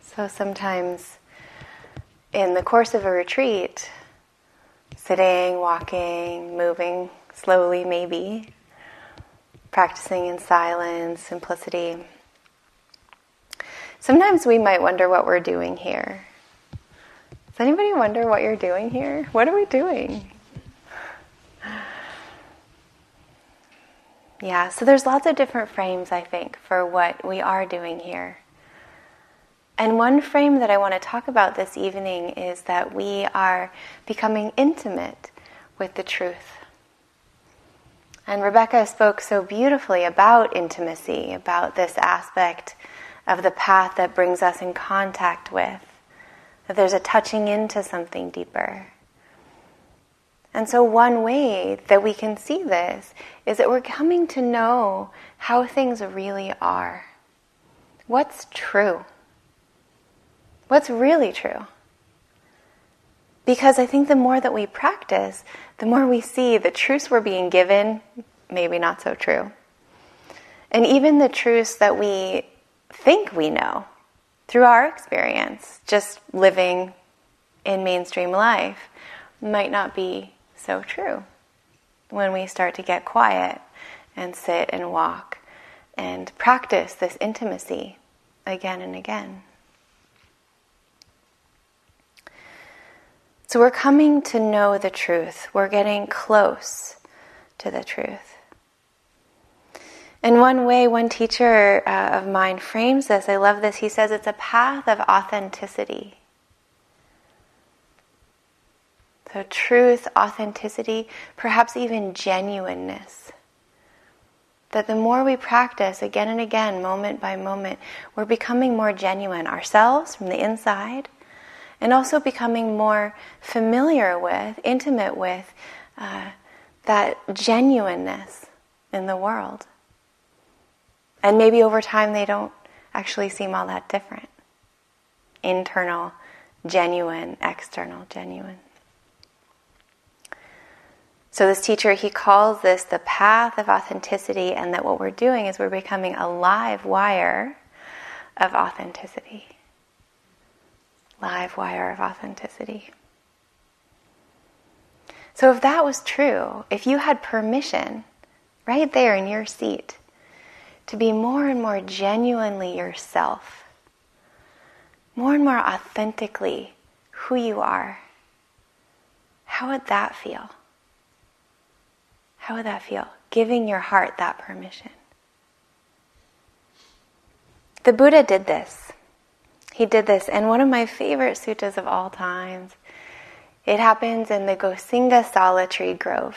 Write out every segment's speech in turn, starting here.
So sometimes in the course of a retreat, sitting, walking, moving slowly maybe, practicing in silence, simplicity, sometimes we might wonder what we're doing here. Does anybody wonder what you're doing here? What are we doing? Yeah, so there's lots of different frames, I think, for what we are doing here. And one frame that I want to talk about this evening is that we are becoming intimate with the truth. And Rebecca spoke so beautifully about intimacy, about this aspect of the path that brings us in contact with, that there's a touching into something deeper. And so one way that we can see this is that we're coming to know how things really are. What's true? What's really true? Because I think the more that we practice, the more we see the truths we're being given, maybe not so true. And even the truths that we think we know through our experience, just living in mainstream life, might not be so true when we start to get quiet and sit and walk and practice this intimacy again and again. So we're coming to know the truth. We're getting close to the truth. And one way, one teacher of mine frames this, I love this, he says it's a path of authenticity. So truth, authenticity, perhaps even genuineness. That the more we practice again and again, moment by moment, we're becoming more genuine ourselves from the inside, and also becoming more familiar with, intimate with that genuineness in the world. And maybe over time they don't actually seem all that different. Internal, genuine, external, genuine. So this teacher, he calls this the path of authenticity, and that what we're doing is we're becoming a live wire of authenticity. Live wire of authenticity. So if that was true, if you had permission right there in your seat to be more and more genuinely yourself, more and more authentically who you are, how would that feel? How would that feel? Giving your heart that permission. The Buddha did this. He did this, and one of my favorite suttas of all times, it happens in the Gosinga Sala tree grove.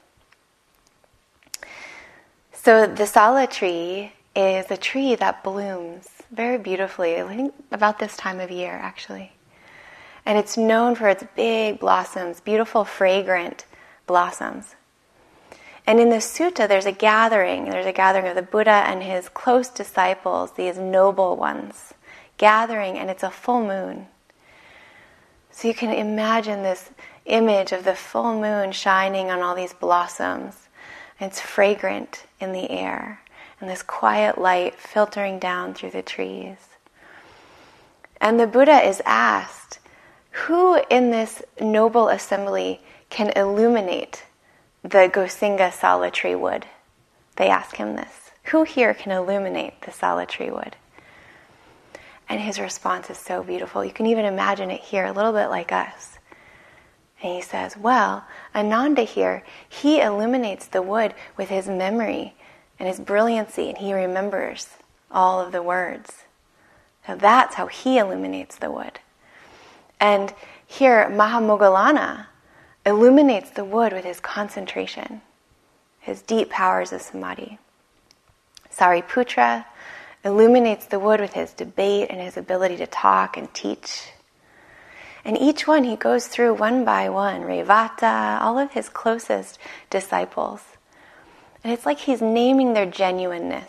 So the Sala tree is a tree that blooms very beautifully, I think about this time of year actually. And it's known for its big blossoms, beautiful fragrant blossoms. And in the sutta there's a gathering of the Buddha and his close disciples, these noble ones, gathering, and it's a full moon. So you can imagine this image of the full moon shining on all these blossoms. And it's fragrant in the air, and this quiet light filtering down through the trees. And the Buddha is asked, who in this noble assembly can illuminate the Gosinga Sala tree wood? They ask him this. Who here can illuminate the Sala tree wood? And his response is so beautiful. You can even imagine it here, a little bit like us. And he says, well, Ananda here, he illuminates the wood with his memory and his brilliancy, and he remembers all of the words. So that's how he illuminates the wood. And here, Mahamoggallana illuminates the wood with his concentration, his deep powers of samadhi. Sariputra illuminates the wood with his debate and his ability to talk and teach. And each one he goes through one by one, Revata, all of his closest disciples. And it's like he's naming their genuineness.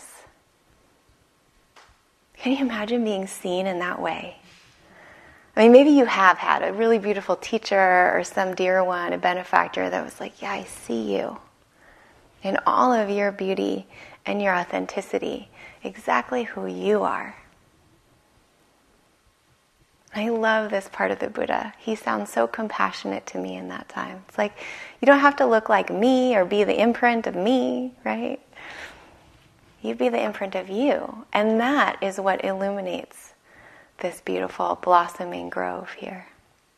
Can you imagine being seen in that way? I mean, maybe you have had a really beautiful teacher or some dear one, a benefactor that was like, yeah, I see you in all of your beauty and your authenticity, exactly who you are. I love this part of the Buddha. He sounds so compassionate to me in that time. It's like, you don't have to look like me or be the imprint of me, right? You be the imprint of you. And that is what illuminates this beautiful blossoming grove here.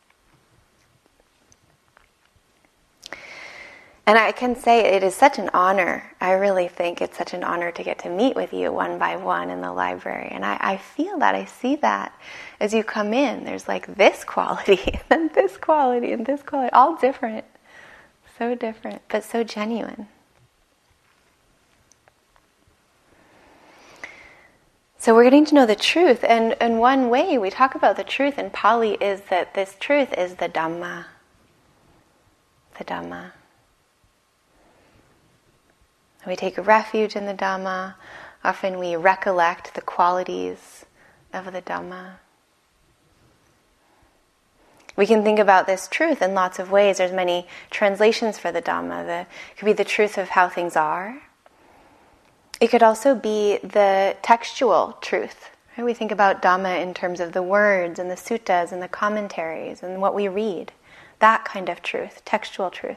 And I can say it is such an honor. I really think it's such an honor to get to meet with you one by one in the library. And I feel that, I see that as you come in. There's like this quality, and this quality, and this quality, all different. So different, but so genuine. So we're getting to know the truth. And one way we talk about the truth in Pali is that this truth is the Dhamma. The Dhamma. We take refuge in the Dhamma. Often we recollect the qualities of the Dhamma. We can think about this truth in lots of ways. There's many translations for the Dhamma. It could be the truth of how things are. It could also be the textual truth. Right? We think about Dhamma in terms of the words and the suttas and the commentaries and what we read. That kind of truth, textual truth.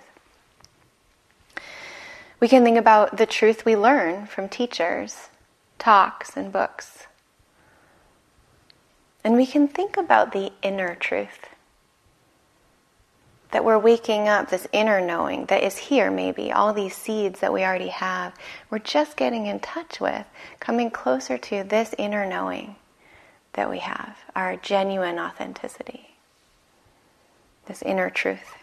We can think about the truth we learn from teachers, talks, and books. And we can think about the inner truth. That we're waking up, this inner knowing that is here maybe, all these seeds that we already have. We're just getting in touch with, coming closer to this inner knowing that we have, our genuine authenticity, this inner truth.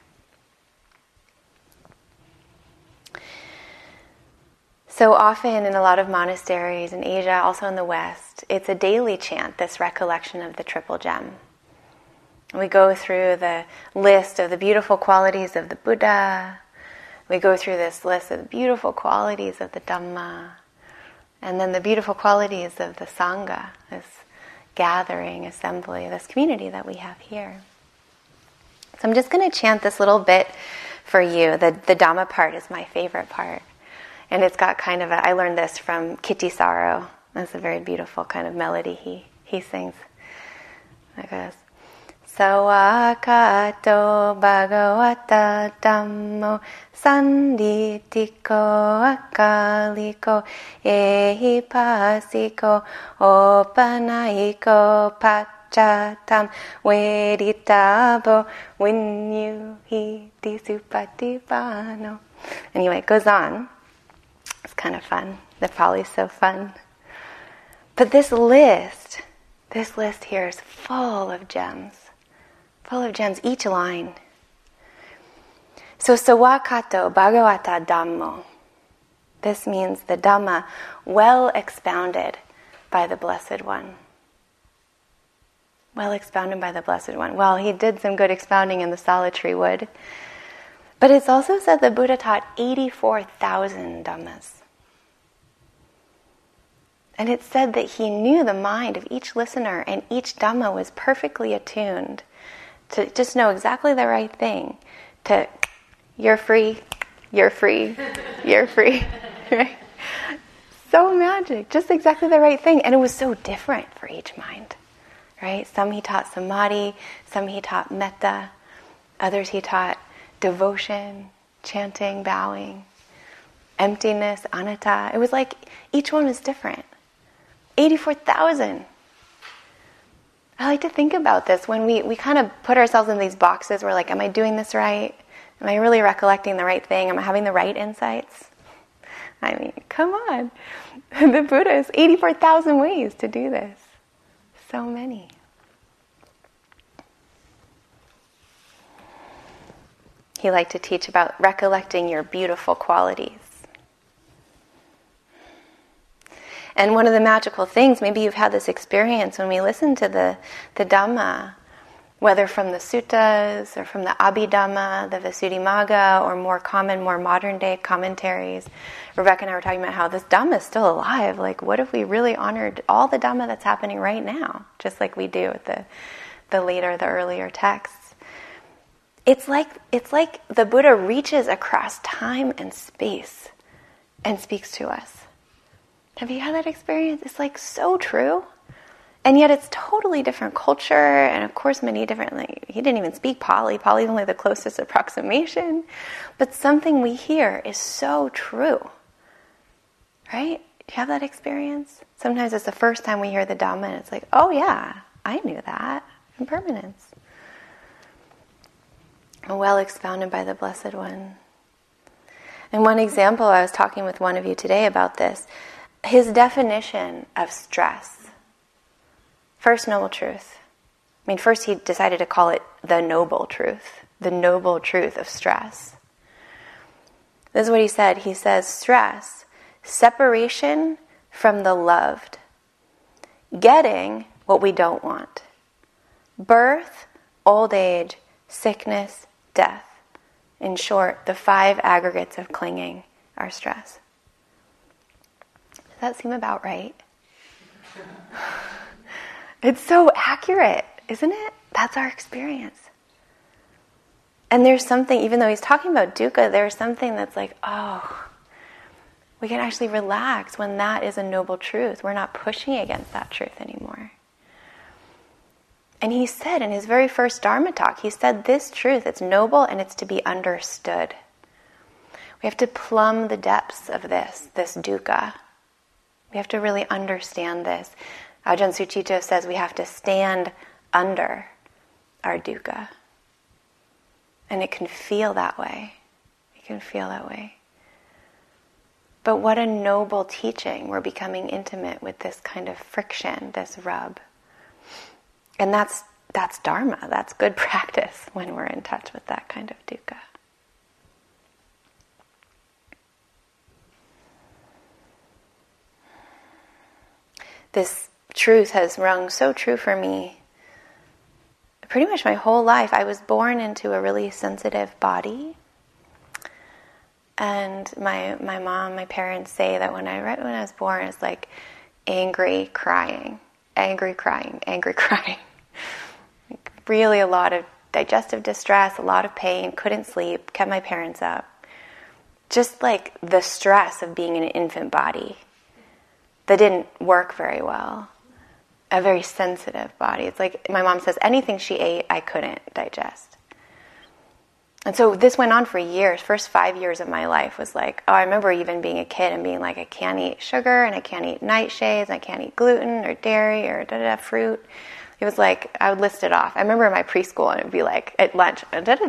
So often in a lot of monasteries in Asia, also in the West, it's a daily chant, this recollection of the Triple Gem. We go through the list of the beautiful qualities of the Buddha. We go through this list of the beautiful qualities of the Dhamma. And then the beautiful qualities of the Sangha, this gathering, assembly, this community that we have here. So I'm just going to chant this little bit for you. The Dhamma part is my favorite part. And it's got kind of I learned this from Kittisaro. That's a very beautiful kind of melody he sings. It goes, Sawakato Bhagavata Dhammo Sanditiko Akaliko Ehipasiko Opanaiko Pachatam Veditabo Vinyuhiti Supatipano. Anyway, it goes on. It's kind of fun. The Pali's so fun. But this list here is full of gems. Full of gems, each line. So, Sawakato Bhagavata Dhammo. This means the Dhamma well expounded by the Blessed One. Well expounded by the Blessed One. Well, he did some good expounding in the solitary wood. But it's also said the Buddha taught 84,000 Dhammas. And it's said that he knew the mind of each listener, and each Dhamma was perfectly attuned to just know exactly the right thing. To, you're free, you're free, you're free. Right? So magic, just exactly the right thing. And it was so different for each mind. Right? Some he taught samadhi, some he taught metta, others he taught devotion, chanting, bowing, emptiness, anatta. It was like each one was different. 84,000. I like to think about this when we kind of put ourselves in these boxes. We're like, am I doing this right? Am I really recollecting the right thing? Am I having the right insights? I mean, come on. The Buddha has 84,000 ways to do this. So many. He liked to teach about recollecting your beautiful qualities. And one of the magical things, maybe you've had this experience when we listen to the Dhamma, whether from the suttas or from the Abhidhamma, the Visuddhimagga, or more common, more modern day commentaries. Rebecca and I were talking about how this Dhamma is still alive. Like, what if we really honored all the Dhamma that's happening right now, just like we do with the earlier texts? It's like the Buddha reaches across time and space and speaks to us. Have you had that experience? It's like so true. And yet it's totally different culture, and of course many different, like, he didn't even speak Pali. Pali is only the closest approximation. But something we hear is so true. Right? Do you have that experience? Sometimes it's the first time we hear the Dhamma, and it's like, oh yeah, I knew that. Impermanence. Well expounded by the Blessed One. And one example, I was talking with one of you today about this, his definition of stress. First noble truth. I mean, first he decided to call it the noble truth of stress. This is what he said. He says, stress, separation from the loved, getting what we don't want, birth, old age, sickness, death. In short, the 5 aggregates of clinging are stress. Does that seem about right? It's so accurate, isn't it? That's our experience. And there's something, even though he's talking about dukkha, there's something that's like, oh, we can actually relax when that is a noble truth. We're not pushing against that truth anymore. And he said in his very first Dharma talk, he said this truth, it's noble and it's to be understood. We have to plumb the depths of this dukkha. We have to really understand this. Ajahn Sucitto says we have to stand under our dukkha. And it can feel that way. It can feel that way. But what a noble teaching. We're becoming intimate with this kind of friction, this rub. And that's dharma. That's good practice when we're in touch with that kind of dukkha. This truth has rung so true for me. Pretty much my whole life, I was born into a really sensitive body. And my mom, my parents say that right when I was born, it's like angry crying. Like really a lot of digestive distress, a lot of pain, couldn't sleep, kept my parents up. Just like the stress of being in an infant body that didn't work very well. A very sensitive body. It's like my mom says, anything she ate, I couldn't digest. And so this went on for years. First 5 years of my life was like, I remember even being a kid and being like, I can't eat sugar, and I can't eat nightshades, I can't eat gluten or dairy or fruit. It was like, I would list it off. I remember in my preschool, and it would be like, at lunch,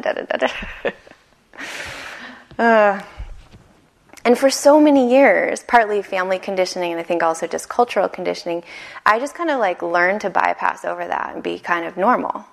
and for so many years, partly family conditioning and I think also just cultural conditioning, I just kind of like learned to bypass over that and be kind of normal.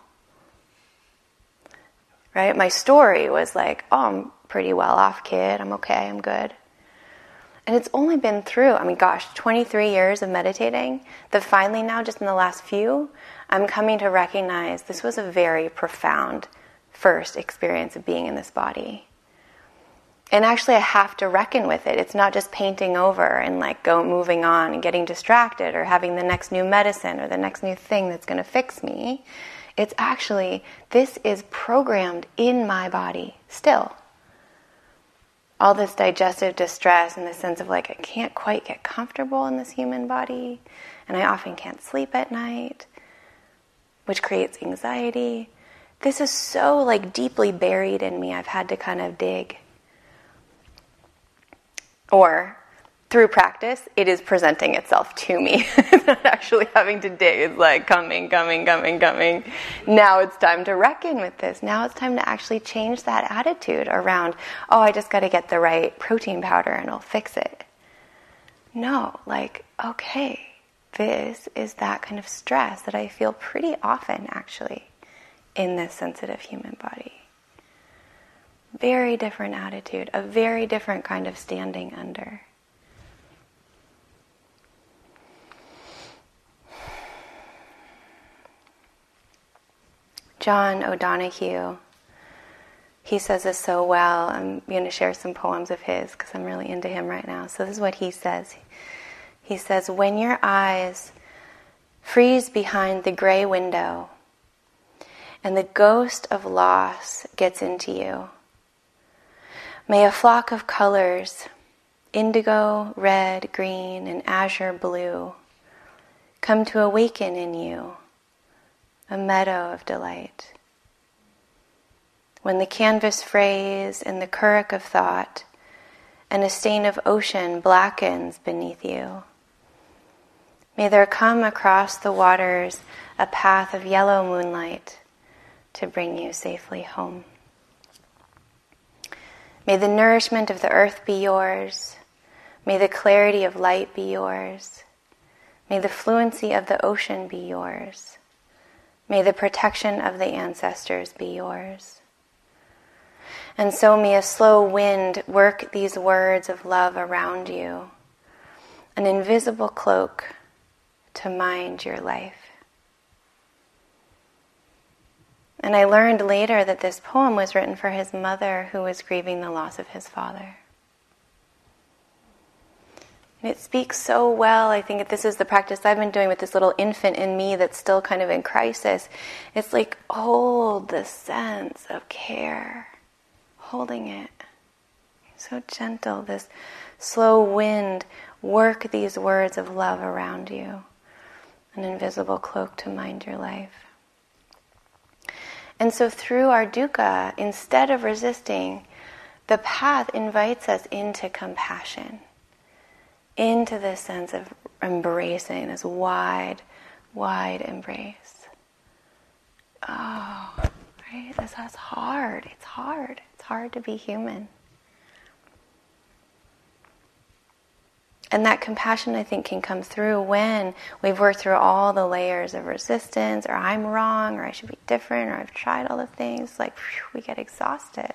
Right? My story was like, I'm pretty well off kid, I'm okay, I'm good. And it's only been through, 23 years of meditating, that finally now, just in the last few, I'm coming to recognize this was a very profound first experience of being in this body. And actually I have to reckon with it. It's not just painting over and like moving on and getting distracted or having the next new medicine or the next new thing that's going to fix me. It's actually, this is programmed in my body still. All this digestive distress and the sense of like I can't quite get comfortable in this human body, and I often can't sleep at night, which creates anxiety. This is so like deeply buried in me, I've had to kind of dig. Or, through practice, it is presenting itself to me. It's not actually having to dig. It's like coming. Now it's time to reckon with this. Now it's time to actually change that attitude around, I just got to get the right protein powder and it'll fix it. No, okay, this is that kind of stress that I feel pretty often, actually, in this sensitive human body. Very different attitude, a very different kind of standing under. John O'Donohue, he says this so well. I'm going to share some poems of his because I'm really into him right now. So this is what he says. He says, when your eyes freeze behind the gray window and the ghost of loss gets into you, may a flock of colors, indigo, red, green, and azure blue, come to awaken in you a meadow of delight. When the canvas frays in the currach of thought and a stain of ocean blackens beneath you, may there come across the waters a path of yellow moonlight to bring you safely home. May the nourishment of the earth be yours. May the clarity of light be yours. May the fluency of the ocean be yours. May the protection of the ancestors be yours. And so may a slow wind work these words of love around you, an invisible cloak to mind your life. And I learned later that this poem was written for his mother who was grieving the loss of his father. And it speaks so well. I think this is the practice I've been doing with this little infant in me that's still kind of in crisis. It's like, hold the sense of care, holding it. So gentle, this slow wind, work these words of love around you, an invisible cloak to mind your life. And so through our dukkha, instead of resisting, the path invites us into compassion, into this sense of embracing, this wide, wide embrace. Oh, right? That's hard. It's hard. It's hard to be human. And that compassion, I think, can come through when we've worked through all the layers of resistance, or I'm wrong, or I should be different, or I've tried all the things. Like, we get exhausted.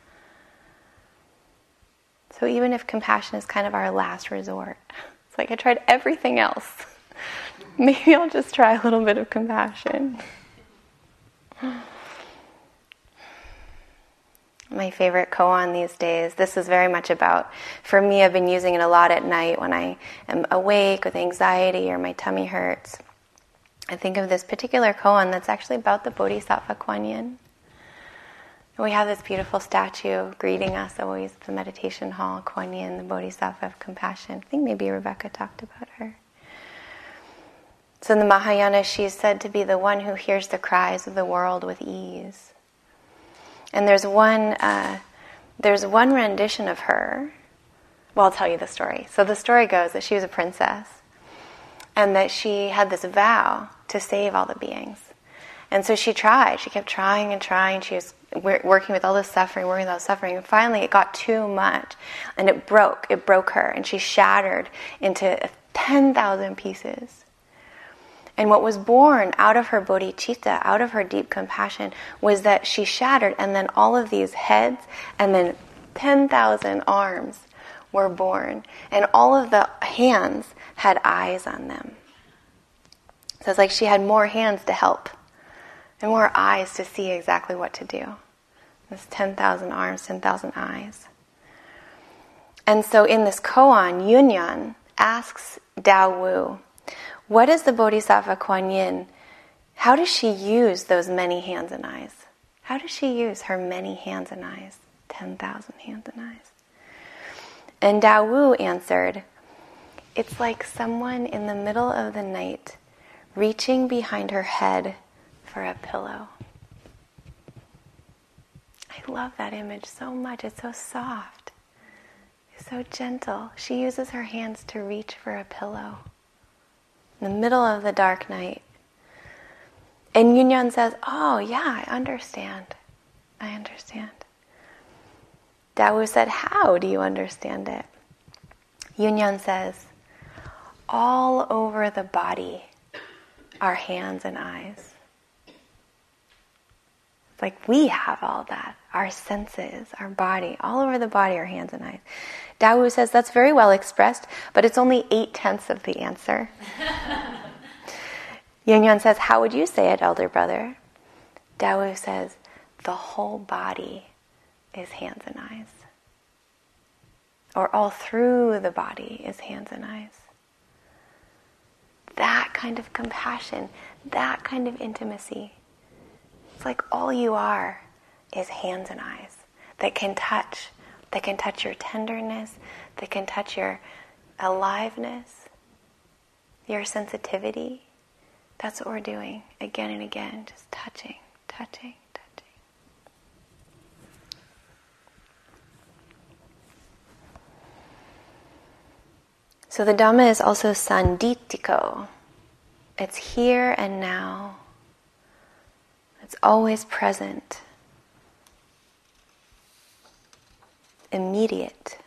So even if compassion is kind of our last resort, it's like I tried everything else. Maybe I'll just try a little bit of compassion. My favorite koan these days, this is very much about, for me, I've been using it a lot at night when I am awake with anxiety or my tummy hurts. I think of this particular koan that's actually about the Bodhisattva Kuan Yin. We have this beautiful statue greeting us always at the meditation hall, Kuan Yin, the Bodhisattva of compassion. I think maybe Rebecca talked about her. So in the Mahayana, she is said to be the one who hears the cries of the world with ease. And there's one rendition of her. Well, I'll tell you the story. So the story goes that she was a princess, and that she had this vow to save all the beings. And so she tried. She kept trying and trying. She was working with all this suffering, working with all this suffering. And finally, it got too much, and it broke. It broke her, and she shattered into 10,000 pieces. And what was born out of her bodhicitta, out of her deep compassion, was that she shattered, and then all of these heads, and then 10,000 arms were born. And all of the hands had eyes on them. So it's like she had more hands to help, and more eyes to see exactly what to do. This 10,000 arms, 10,000 eyes. And so in this koan, Yunyan asks Dao Wu, what is the Bodhisattva Kuan Yin? How does she use those many hands and eyes? How does she use her many hands and eyes? 10,000 hands and eyes. And Dao Wu answered, it's like someone in the middle of the night reaching behind her head for a pillow. I love that image so much. It's so soft. It's so gentle. She uses her hands to reach for a pillow in the middle of the dark night. And Yunyan says, oh yeah, I understand. I understand. Dao Wu said, how do you understand it? Yunyan says, all over the body are hands and eyes. It's like we have all that. Our senses, our body, all over the body are hands and eyes. Dao Wu says that's very well expressed, but it's only 8/10 of the answer. Yunyan says, how would you say it, elder brother? Dao Wu says, the whole body is hands and eyes. Or all through the body is hands and eyes. That kind of compassion, that kind of intimacy. It's like all you are is hands and eyes that can touch your tenderness, that can touch your aliveness. your sensitivity. That's what we're doing again and again, just touching, touching, touching. So the Dhamma is also sanditiko. It's here and now. It's always present. Immediate.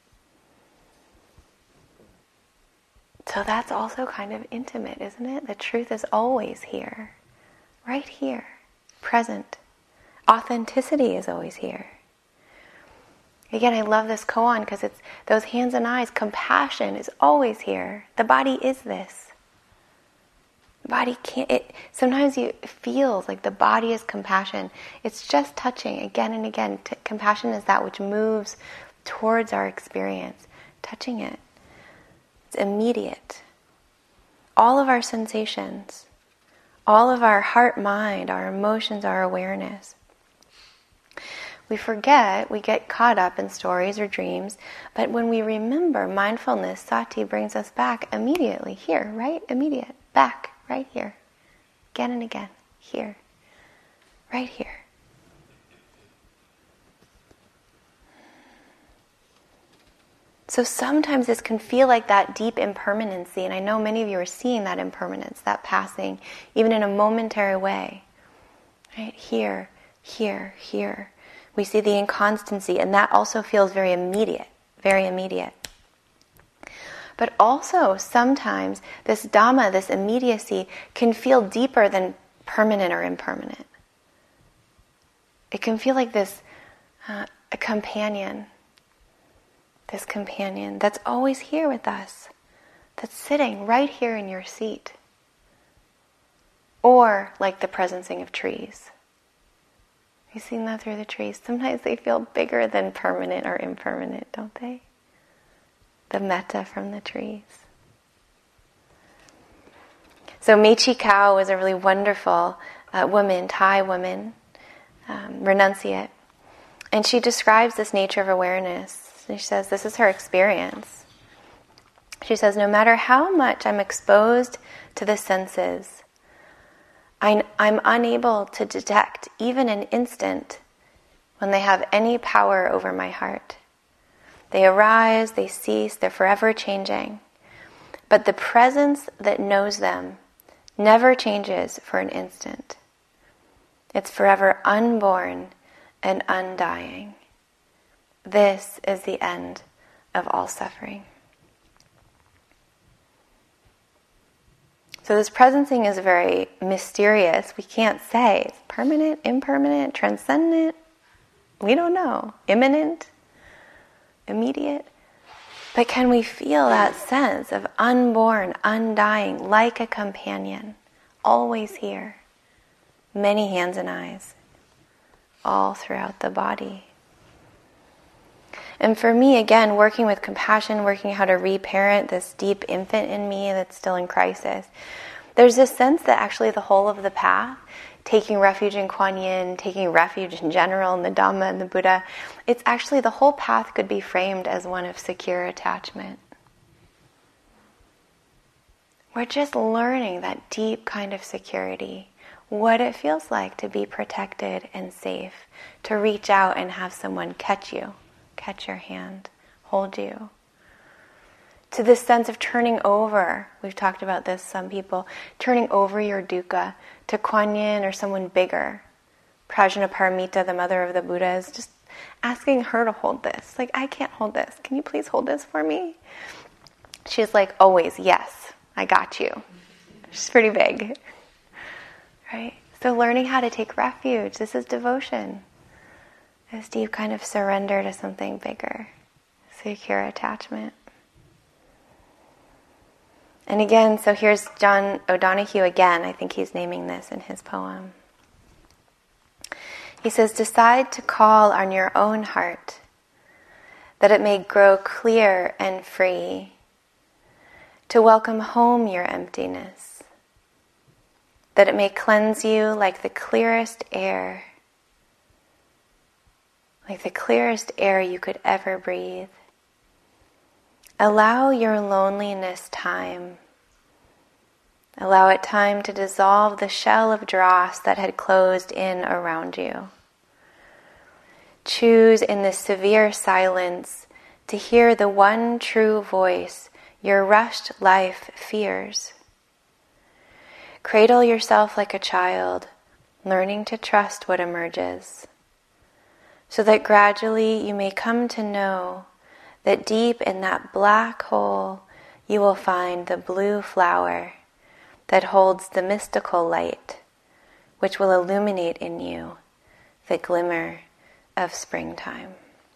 So that's also kind of intimate, isn't it? The truth is always here. Right here. Present. Authenticity is always here. Again, I love this koan because it's those hands and eyes. Compassion is always here. The body is this. The body can't, sometimes it feels like the body is compassion. It's just touching again and again. Compassion is that which moves towards our experience. Touching it. It's immediate. All of our sensations, all of our heart, mind, our emotions, our awareness. We forget, we get caught up in stories or dreams, but when we remember, mindfulness, sati, brings us back immediately, here, right? Immediate, back, right here. Again and again, here, right here. So sometimes this can feel like that deep impermanency, and I know many of you are seeing that impermanence, that passing, even in a momentary way. Right? Here, here, here. We see the inconstancy, and that also feels very immediate, very immediate. But also, sometimes this Dhamma, this immediacy, can feel deeper than permanent or impermanent. It can feel like this, a companion. This companion that's always here with us, that's sitting right here in your seat. Or like the presencing of trees. You've seen that through the trees. Sometimes they feel bigger than permanent or impermanent, don't they? The metta from the trees. So Mechi Kao was a really wonderful woman, Thai woman, renunciate. And she describes this nature of awareness. And she says this is her experience. She says, no matter how much I'm exposed to the senses, I'm unable to detect even an instant when they have any power over my heart. They arise, they cease, they're forever changing. But the presence that knows them never changes for an instant. It's forever unborn and undying. This is the end of all suffering. So this presencing is very mysterious. We can't say it's permanent, impermanent, transcendent. We don't know. Imminent, immediate. But can we feel that sense of unborn, undying, like a companion, always here? Many hands and eyes, all throughout the body. And for me, again, working with compassion, working how to reparent this deep infant in me that's still in crisis, there's this sense that actually the whole of the path, taking refuge in Kuan Yin, taking refuge in general in the Dhamma and the Buddha, it's actually the whole path could be framed as one of secure attachment. We're just learning that deep kind of security, what it feels like to be protected and safe, to reach out and have someone catch you. Catch your hand, hold you. To this sense of turning over, we've talked about this, some people, turning over your dukkha to Kuan Yin or someone bigger. Prajnaparamita, the mother of the Buddhas, just asking her to hold this. Like, I can't hold this. Can you please hold this for me? She's like, always, yes, I got you. She's pretty big. Right? So learning how to take refuge, this is devotion. This deep kind of surrender to something bigger, secure attachment. And again, so here's John O'Donohue again. I think he's naming this in his poem. He says, decide to call on your own heart, that it may grow clear and free, to welcome home your emptiness, that it may cleanse you like the clearest air, you could ever breathe. Allow your loneliness time Allow it time to dissolve the shell of dross that had closed in around you. Choose in this severe silence to hear the one true voice your rushed life fears. Cradle yourself like a child, learning to trust what emerges, so that gradually you may come to know that deep in that black hole you will find the blue flower that holds the mystical light, which will illuminate in you the glimmer of springtime.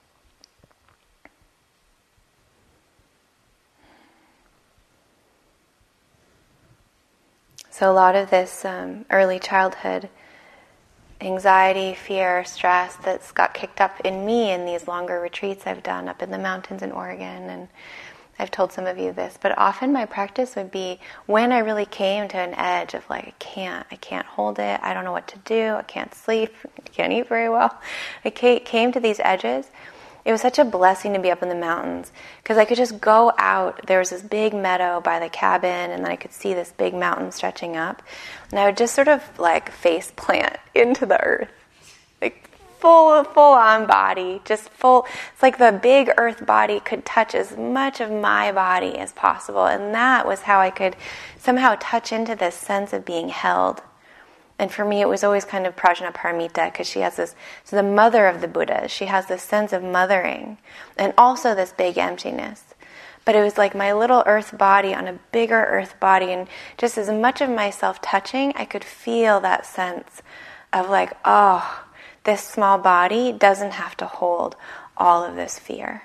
So a lot of this early childhood anxiety, fear, stress that's got kicked up in me in these longer retreats I've done up in the mountains in Oregon, and I've told some of you this, but often my practice would be when I really came to an edge of like, I can't hold it, I don't know what to do, I can't sleep, I can't eat very well. I came to these edges. It was such a blessing to be up in the mountains because I could just go out. There was this big meadow by the cabin, and then I could see this big mountain stretching up, and I would just sort of like face plant into the earth, like full on body, just full. It's like the big earth body could touch as much of my body as possible, and that was how I could somehow touch into this sense of being held. And for me, it was always kind of Prajnaparamita, because she has this, so the mother of the Buddhas, she has this sense of mothering, and also this big emptiness. But it was like my little earth body on a bigger earth body, and just as much of myself touching, I could feel that sense of like, oh, this small body doesn't have to hold all of this fear.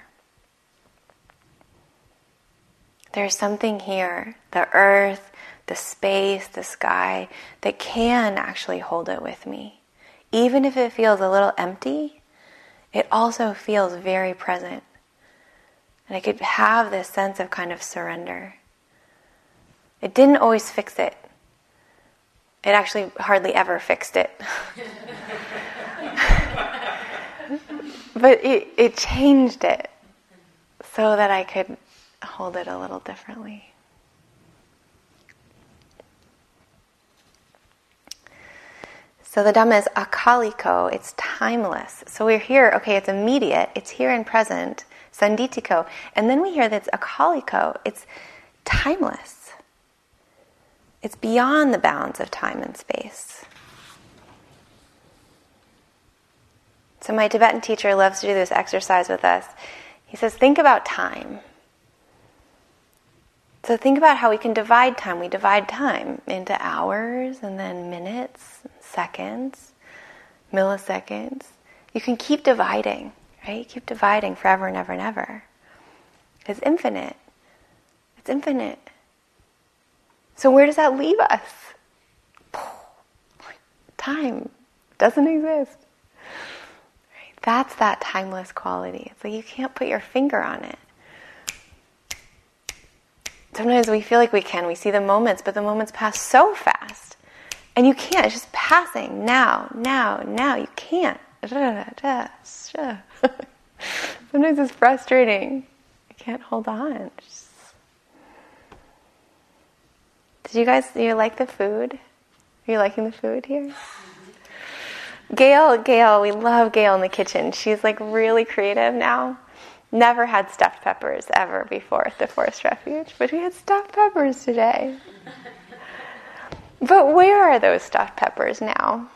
There's something here, the earth, the space, the sky, that can actually hold it with me. Even if it feels a little empty, it also feels very present. And I could have this sense of kind of surrender. It didn't always fix it. It actually hardly ever fixed it. But it changed it so that I could hold it a little differently. So the Dhamma is akaliko, it's timeless. So we're here, okay, it's immediate, it's here and present, sanditiko. And then we hear that it's akaliko, it's timeless. It's beyond the bounds of time and space. So my Tibetan teacher loves to do this exercise with us. He says, think about time. So think about how we can divide time. We divide time into hours and then minutes, seconds, milliseconds. You can keep dividing, right? Keep dividing forever and ever and ever. It's infinite. It's infinite. So where does that leave us? Time doesn't exist. Right? That's that timeless quality. It's like you can't put your finger on it. Sometimes we feel like we can. We see the moments, but the moments pass so fast. And you can't. It's just passing. Now. You can't. Sometimes it's frustrating. You can't hold on. Did you like the food? Are you liking the food here? Gail, we love Gail in the kitchen. She's like really creative now. Never had stuffed peppers ever before at the Forest Refuge, but we had stuffed peppers today. But where are those stuffed peppers now?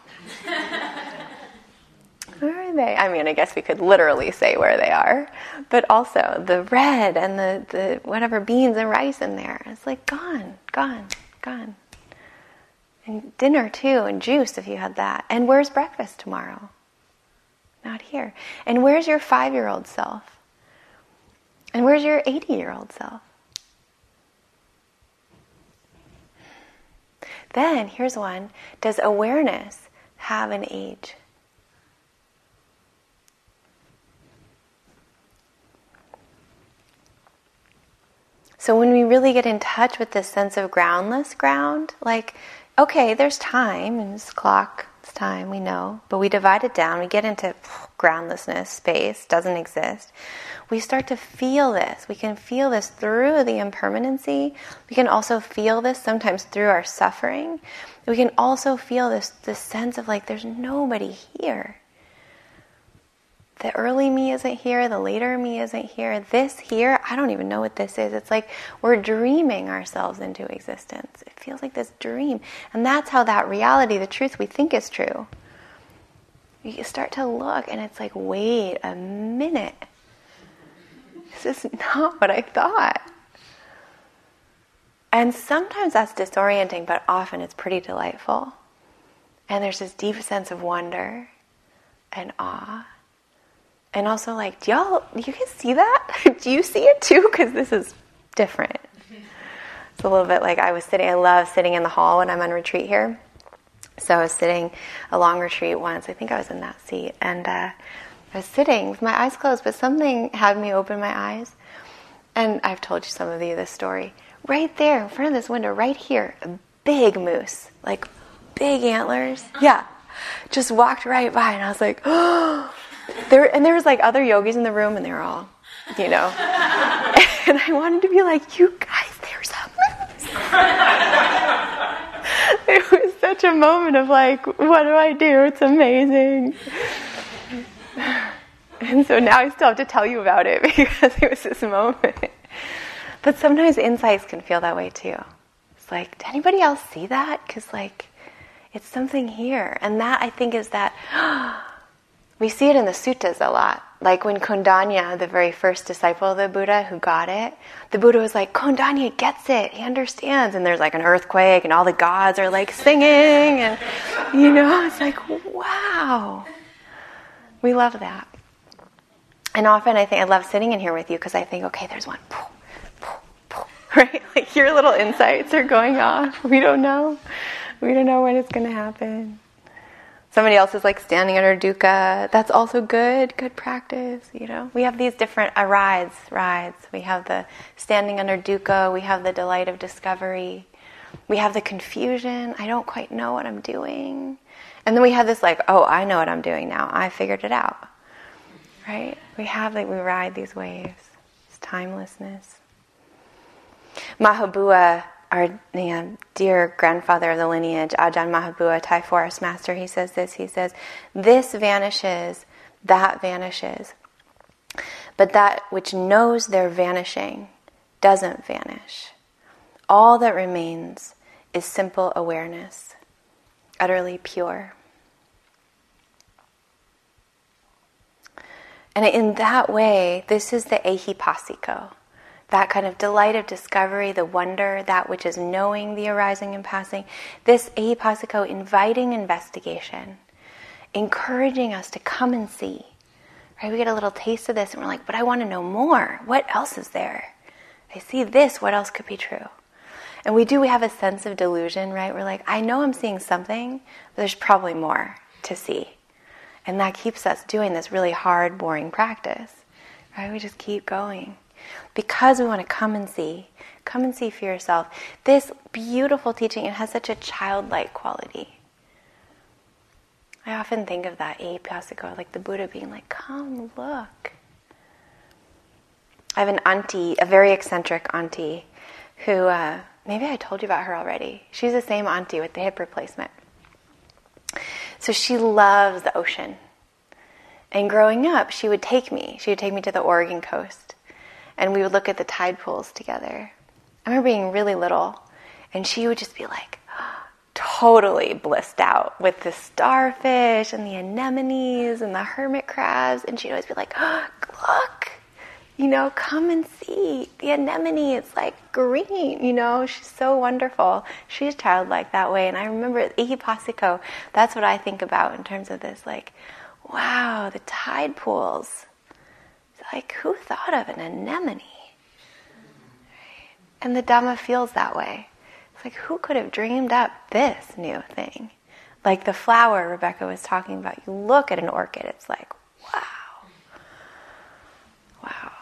Where are they? I mean, I guess we could literally say where they are, but also the red and the whatever beans and rice in there. It's like gone. And dinner too, and juice if you had that. And where's breakfast tomorrow? Not here. And where's your 5-year-old self? And where's your 80-year-old self? Then, here's one. Does awareness have an age? So when we really get in touch with this sense of groundless ground, like, okay, there's time, and this clock It's time, we know. But we divide it down. We get into groundlessness, space, doesn't exist. We start to feel this. We can feel this through the impermanency. We can also feel this sometimes through our suffering. We can also feel this sense of like there's nobody here. The early me isn't here, the later me isn't here. This here, I don't even know what this is. It's like we're dreaming ourselves into existence. It feels like this dream. And that's how that reality, the truth we think is true. You start to look and it's like, wait a minute. This is not what I thought. And sometimes that's disorienting, but often it's pretty delightful. And there's this deep sense of wonder and awe. And also like, you can see that? Do you see it too? Because this is different. It's a little bit like I love sitting in the hall when I'm on retreat here. So I was sitting a long retreat once. I think I was in that seat. And I was sitting with my eyes closed, but something had me open my eyes. And I've told you some of you this story. Right there in front of this window, right here, a big moose, like big antlers. Yeah. Just walked right by and I was like, oh. There was like other yogis in the room and they were all, and I wanted to be like, you guys, there's a moose. It was such a moment of like, what do I do? It's amazing. And so now I still have to tell you about it because it was this moment. But sometimes insights can feel that way too. It's like, did anybody else see that? Because like, it's something here. And that I think is that, we see it in the suttas a lot. Like when Kondanya, the very first disciple of the Buddha who got it, the Buddha was like, Kondanya gets it, he understands. And there's like an earthquake and all the gods are like singing. And, it's like, wow. We love that. And often I love sitting in here with you because I think, okay, there's one. Right? Like your little insights are going off. We don't know. We don't know when it's going to happen. Somebody else is like standing under dukkha. That's also good practice, We have these different rides. We have the standing under dukkha. We have the delight of discovery. We have the confusion. I don't quite know what I'm doing. And then we have this like, oh, I know what I'm doing now. I figured it out. Right? We ride these waves. It's timelessness. Mahabua, our dear grandfather of the lineage, Ajahn Mahabua, Thai forest master, he says this. He says, this vanishes, that vanishes. But that which knows they're vanishing doesn't vanish. All that remains is simple awareness, utterly pure. And in that way, this is the ehipassiko. That kind of delight of discovery, the wonder, that which is knowing the arising and passing. This ehipassiko inviting investigation, encouraging us to come and see. Right? We get a little taste of this and we're like, but I want to know more. What else is there? I see this, what else could be true? And we have a sense of delusion, right? We're like, I know I'm seeing something, but there's probably more to see. And that keeps us doing this really hard, boring practice. Right? We just keep going. Because we want to come and see for yourself. This beautiful teaching, it has such a childlike quality. I often think of that ehipassiko, like the Buddha being like, come look. I have an auntie, a very eccentric auntie, who, maybe I told you about her already. She's the same auntie with the hip replacement. So she loves the ocean. And growing up, she would take me to the Oregon coast. And we would look at the tide pools together. I remember being really little, and she would just be like, totally blissed out with the starfish and the anemones and the hermit crabs. And she'd always be like, look, come and see the anemone. It's like green, She's so wonderful. She's childlike that way. And I remember ehipassiko, that's what I think about in terms of this, like, wow, the tide pools. Like, who thought of an anemone? And the Dhamma feels that way. It's like, who could have dreamed up this new thing? Like the flower Rebecca was talking about. You look at an orchid, it's like, wow. Wow.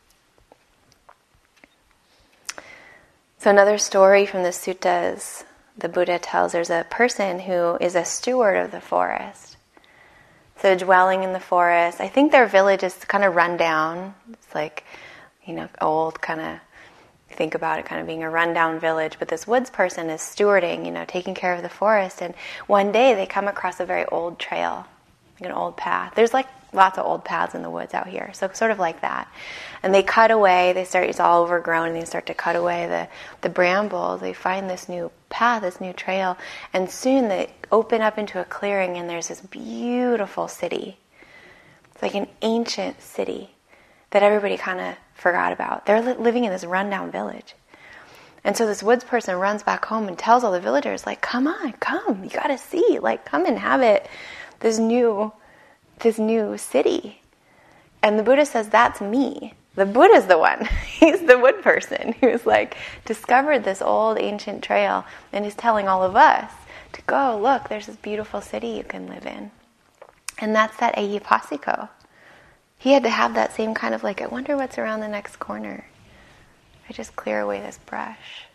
So another story from the suttas. the Buddha tells there's a person who is a steward of the forest. So dwelling in the forest, I think their village is kind of run down. It's like, old kind of, think about it kind of being a rundown village. But this woods person is stewarding, taking care of the forest. And one day they come across a very old trail, like an old path. There's like lots of old paths in the woods out here, so sort of like that. And they cut away, it's all overgrown, and they start to cut away the brambles. They find this new path, this new trail, and soon they open up into a clearing, and there's this beautiful city. It's like an ancient city that everybody kind of forgot about. They're living in this rundown village. And so this woods person runs back home and tells all the villagers, like, come on, come, you gotta see, like, come inhabit this new city. And the Buddha says, that's me. The Buddha's the one. He's the wood person who's like discovered this old ancient trail and is telling all of us to go, look, there's this beautiful city you can live in. And that's that Ehipassiko. He had to have that same kind of like, I wonder what's around the next corner. I just clear away this brush.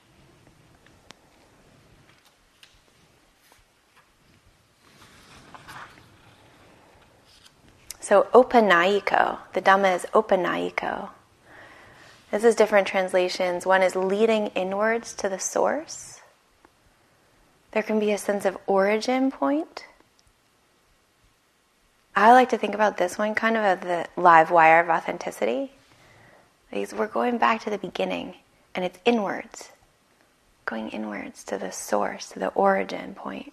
So opanayiko, the Dhamma is opanayiko. This is different translations. One is leading inwards to the source. There can be a sense of origin point. I like to think about this one kind of as the live wire of authenticity. We're going back to the beginning, and it's inwards. Going inwards to the source, to the origin point.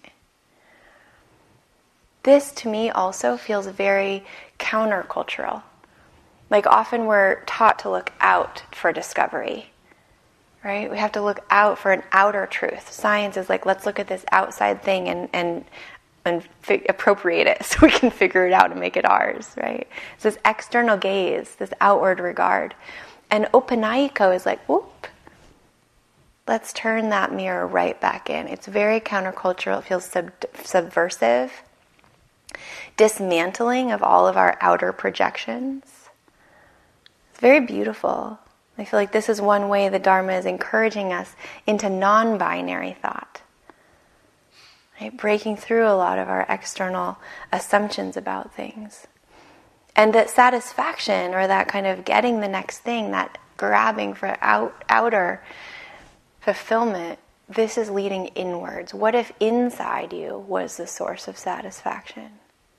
This, to me, also feels very countercultural. Like often we're taught to look out for discovery, right? We have to look out for an outer truth. Science is like, let's look at this outside thing and appropriate it so we can figure it out and make it ours, right? It's this external gaze, this outward regard. And opanayiko is like, whoop, let's turn that mirror right back in. It's very countercultural. It feels subversive. Dismantling of all of our outer projections. It's very beautiful. I feel like this is one way the Dharma is encouraging us into non-binary thought. Right? Breaking through a lot of our external assumptions about things. And that satisfaction, or that kind of getting the next thing, that grabbing for outer fulfillment, this is leading inwards. What if inside you was the source of satisfaction?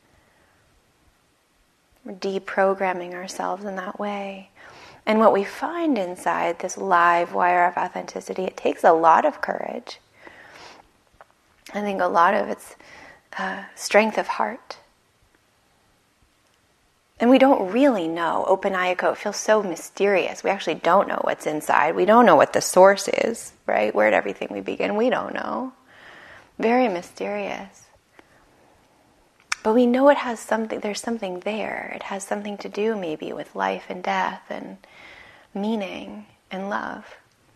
We're deprogramming ourselves in that way. And what we find inside this live wire of authenticity, it takes a lot of courage. I think a lot of it's strength of heart. And we don't really know. Opanayiko feels so mysterious. We actually don't know what's inside. We don't know what the source is, right? Where did everything we begin? We don't know. Very mysterious. But we know it has something, there's something there. It has something to do maybe with life and death and meaning and love.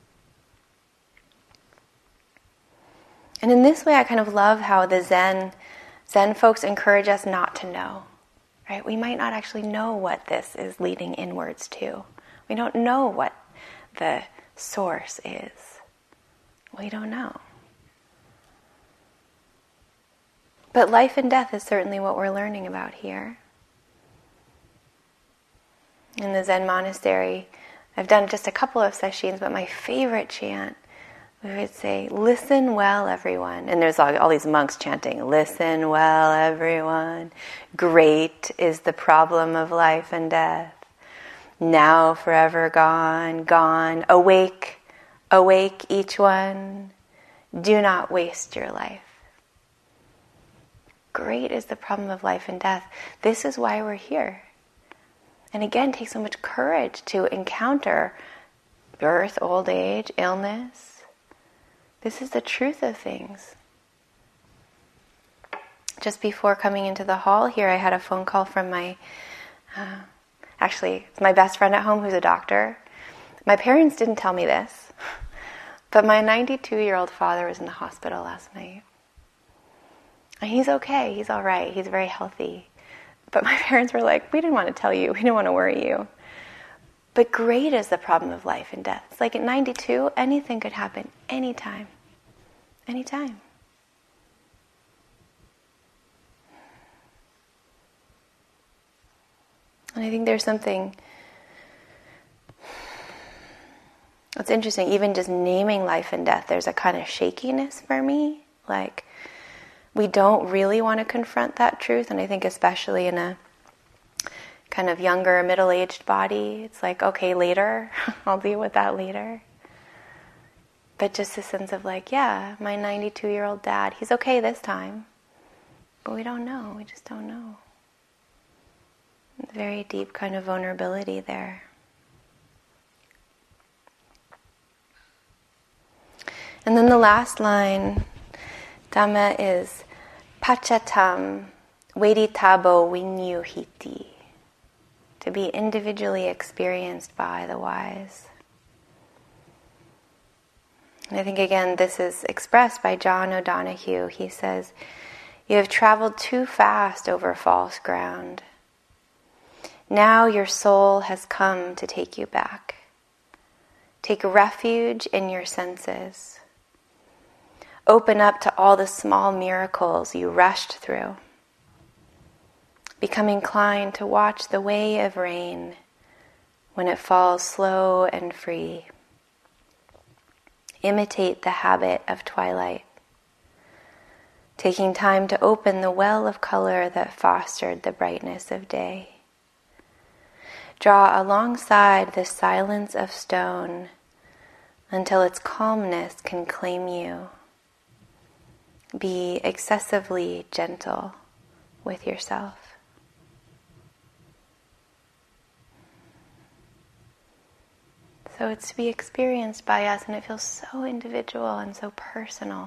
And in this way, I kind of love how the Zen folks encourage us not to know. Right? We might not actually know what this is leading inwards to. We don't know what the source is. We don't know. But life and death is certainly what we're learning about here. In the Zen monastery, I've done just a couple of sessions, but my favorite chant, we would say, listen well, everyone. And there's all these monks chanting, listen well, everyone. Great is the problem of life and death. Now forever gone, gone. Awake, awake each one. Do not waste your life. Great is the problem of life and death. This is why we're here. And again, it takes so much courage to encounter birth, old age, illness. This is the truth of things. Just before coming into the hall here, I had a phone call from my, actually, it's my best friend at home who's a doctor. My parents didn't tell me this, but my 92-year-old father was in the hospital last night. And he's okay, he's all right, he's very healthy. But my parents were like, we didn't want to tell you, we didn't want to worry you. But great is the problem of life and death. It's like at 92, anything could happen anytime. anytime. And I think there's something that's interesting, even just naming life and death, there's a kind of shakiness for me. Like, we don't really want to confront that truth, and I think especially in a kind of younger, middle-aged body, it's like, okay, later, I'll deal with that later. But just a sense of like, yeah, my 92-year-old dad, he's okay this time, but we don't know, we just don't know. Very deep kind of vulnerability there. And then the last line, Dhamma, is Pachatam Veditabo Vinyuhiti, to be individually experienced by the wise. And I think again this is expressed by John O'Donohue. He says, "You have traveled too fast over false ground. Now your soul has come to take you back. Take refuge in your senses. Open up to all the small miracles you rushed through. Become inclined to watch the way of rain when it falls slow and free. Imitate the habit of twilight, taking time to open the well of color that fostered the brightness of day. Draw alongside the silence of stone until its calmness can claim you. Be excessively gentle with yourself." So it's to be experienced by us, and it feels so individual and so personal,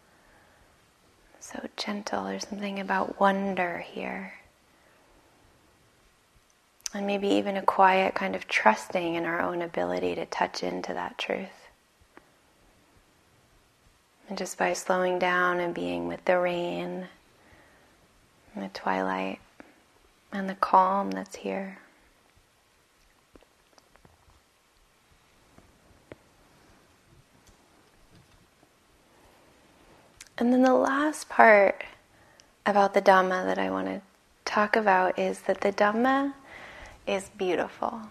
so gentle. There's something about wonder here. And maybe even a quiet kind of trusting in our own ability to touch into that truth. And just by slowing down and being with the rain, and the twilight, and the calm that's here. And then the last part about the Dhamma that I want to talk about is that the Dhamma is beautiful.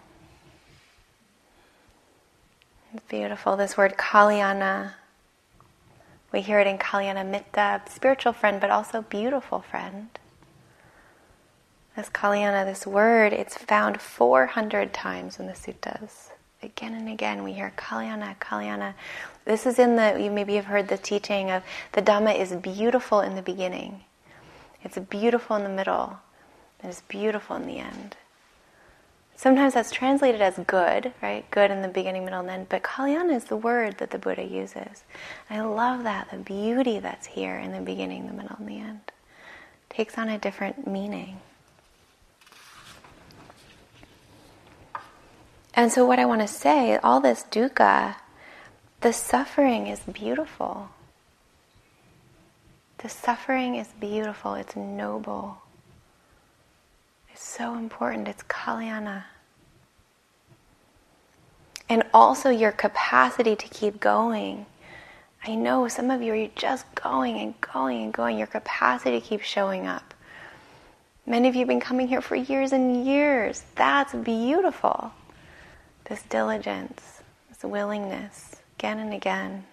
It's beautiful. This word Kalyana, we hear it in Kalyana Mitta, spiritual friend, but also beautiful friend. This Kalyana, this word, it's found 400 times in the suttas. Again and again we hear Kalyana, Kalyana. This is you maybe have heard the teaching of the Dhamma is beautiful in the beginning. It's beautiful in the middle. And it's beautiful in the end. Sometimes that's translated as good, right? Good in the beginning, middle, and end. But Kalyana is the word that the Buddha uses. I love that, the beauty that's here in the beginning, the middle, and the end. It takes on a different meaning. And so what I want to say, all this dukkha, the suffering is beautiful. The suffering is beautiful. It's noble. It's so important. It's Kalyana. And also your capacity to keep going. I know some of you are just going and going and going. Your capacity to keep showing up. Many of you have been coming here for years and years. That's beautiful. This diligence, this willingness, again and again.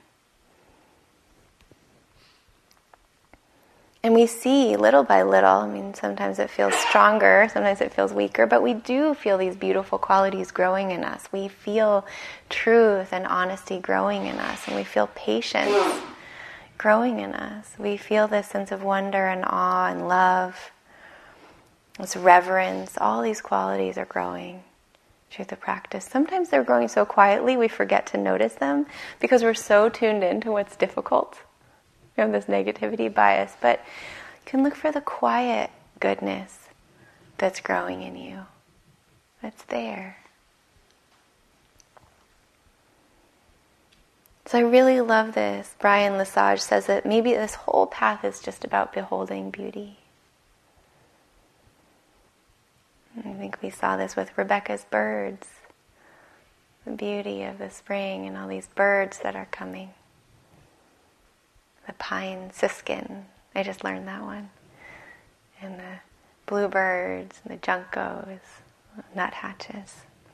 And we see little by little, sometimes it feels stronger, sometimes it feels weaker, but we do feel these beautiful qualities growing in us. We feel truth and honesty growing in us, and we feel patience growing in us. We feel this sense of wonder and awe and love, this reverence. All these qualities are growing through the practice. Sometimes they're growing so quietly we forget to notice them because we're so tuned into what's difficult. We have this negativity bias, but you can look for the quiet goodness that's growing in you. It's there. So I really love this. Brian Lesage says that maybe this whole path is just about beholding beauty. I think we saw this with Rebecca's birds. The beauty of the spring and all these birds that are coming. the pine siskin. I just learned that one. And the bluebirds, and the juncos, nuthatches.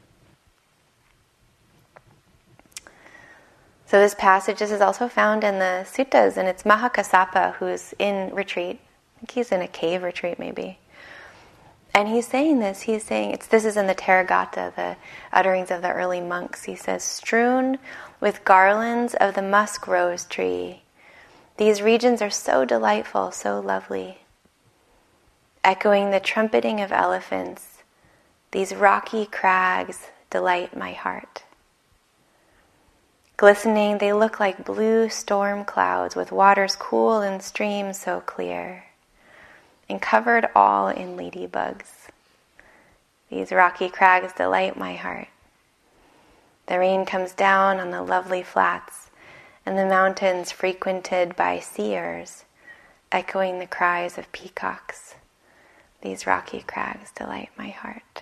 So this passage, this is also found in the suttas, and it's Mahakassapa who's in retreat. I think he's in a cave retreat maybe. And he's saying this, this is in the Therigatha, the utterings of the early monks. He says, strewn with garlands of the musk rose tree, these regions are so delightful, so lovely. Echoing the trumpeting of elephants, these rocky crags delight my heart. Glistening, they look like blue storm clouds with waters cool and streams so clear, and covered all in ladybugs. These rocky crags delight my heart. The rain comes down on the lovely flats, and the mountains frequented by seers, echoing the cries of peacocks. These rocky crags delight my heart.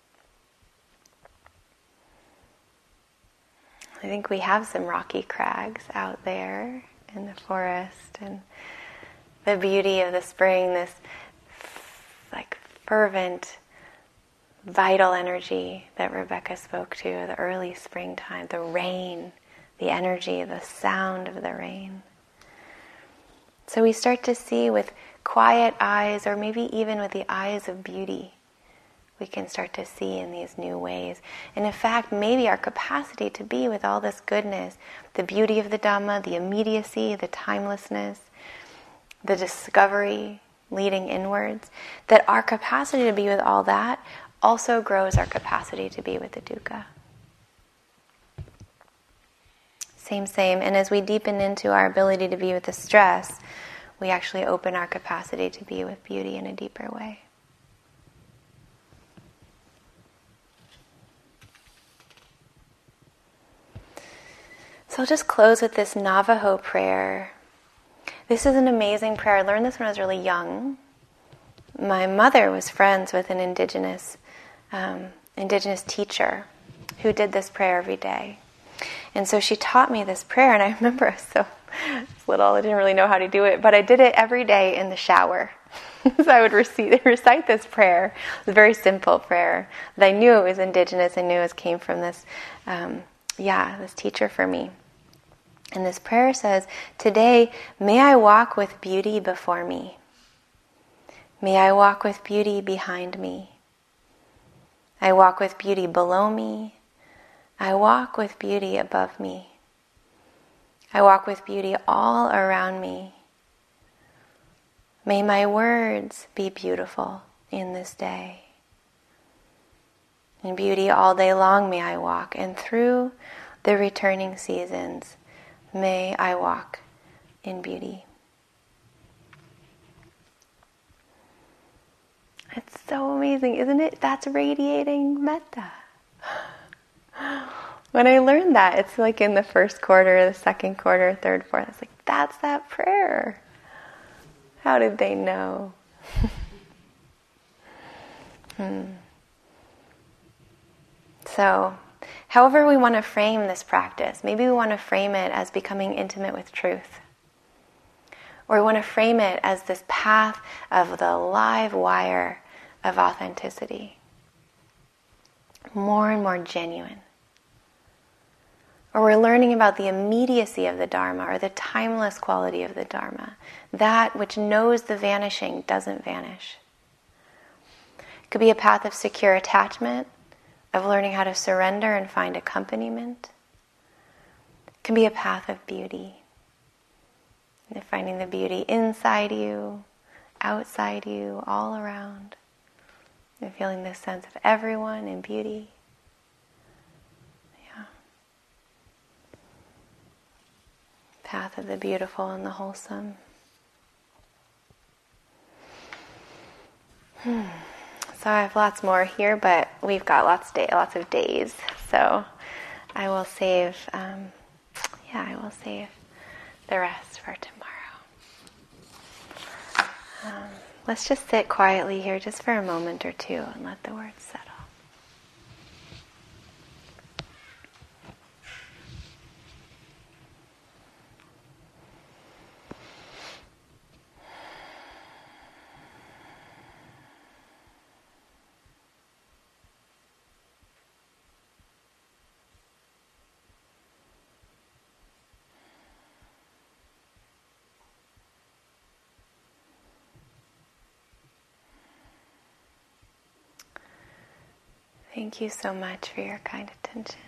I think we have some rocky crags out there in the forest, and the beauty of the spring, this like fervent, vital energy that Rebecca spoke to, the early springtime, the rain, the energy, the sound of the rain. So we start to see with quiet eyes, or maybe even with the eyes of beauty, we can start to see in these new ways. And in fact, maybe our capacity to be with all this goodness, the beauty of the Dhamma, the immediacy, the timelessness, the discovery leading inwards, that our capacity to be with all that also grows our capacity to be with the dukkha. Same. And as we deepen into our ability to be with the stress, we actually open our capacity to be with beauty in a deeper way. So I'll just close with this Navajo prayer. This is an amazing prayer. I learned this when I was really young. My mother was friends with an indigenous teacher who did this prayer every day. And so she taught me this prayer, and I remember I was little, I didn't really know how to do it, but I did it every day in the shower. So I would recite this prayer. It was a very simple prayer. But I knew it was indigenous. I knew it came from this teacher for me. And this prayer says, today, may I walk with beauty before me. May I walk with beauty behind me. I walk with beauty below me. I walk with beauty above me. I walk with beauty all around me. May my words be beautiful in this day. In beauty all day long may I walk, and through the returning seasons may I walk in beauty. It's so amazing, isn't it? That's radiating metta. When I learned that, it's like in the first quarter, the second quarter, third, fourth, it's like, that's that prayer. How did they know? So, however we want to frame this practice, maybe we want to frame it as becoming intimate with truth. Or we want to frame it as this path of the live wire of authenticity. More and more genuine. Or we're learning about the immediacy of the Dharma, or the timeless quality of the Dharma. That which knows the vanishing doesn't vanish. It could be a path of secure attachment, of learning how to surrender and find accompaniment. It can be a path of beauty. And finding the beauty inside you, outside you, all around. And feeling this sense of everyone in beauty. Path of the beautiful and the wholesome. So I have lots more here, but we've got lots of days. So I will save. I will save the rest for tomorrow. Let's just sit quietly here, just for a moment or two, and let the words settle. Thank you so much for your kind attention.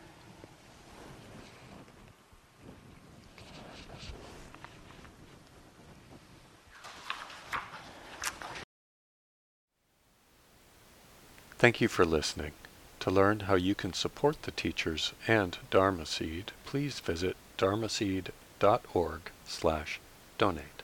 Thank you for listening. To learn how you can support the teachers and Dharma Seed, please visit dharmaseed.org/donate.